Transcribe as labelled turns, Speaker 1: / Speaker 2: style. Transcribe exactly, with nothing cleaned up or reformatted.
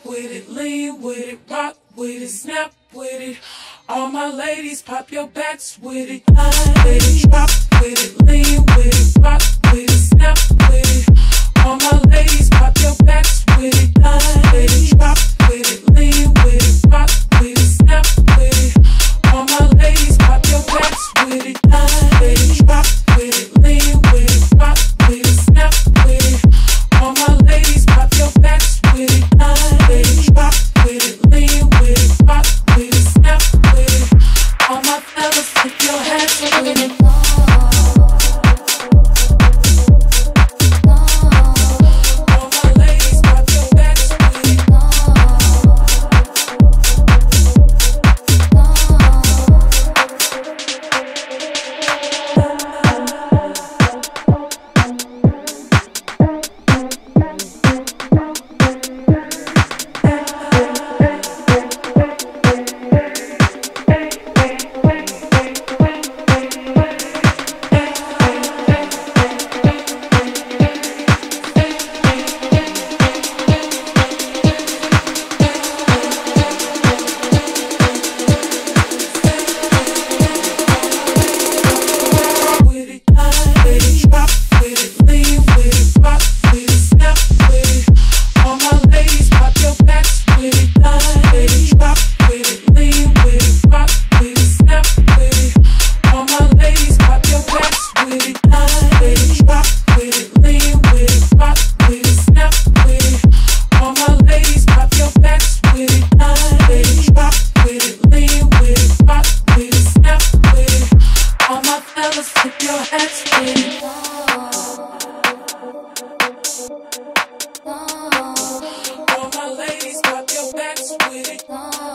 Speaker 1: with it, lean with it, rock with it, snap with it. All my ladies, pop your backs with it, line with it, drop with it, lean with it, rock with it, snap with it. All my ladies, pop your backs with it, line with it, drop with it, lean with it, rock with it, snap with it. All my ladies, pop your backs with it, line with it, drop with it, lean with it, rock with it, snap with it. All my ladies, pop your backs with it, line with it, drop with it, lean with it, rock with it, snap with it. All my fellas, tip your hats with it. All my ladies, pop your backs with it.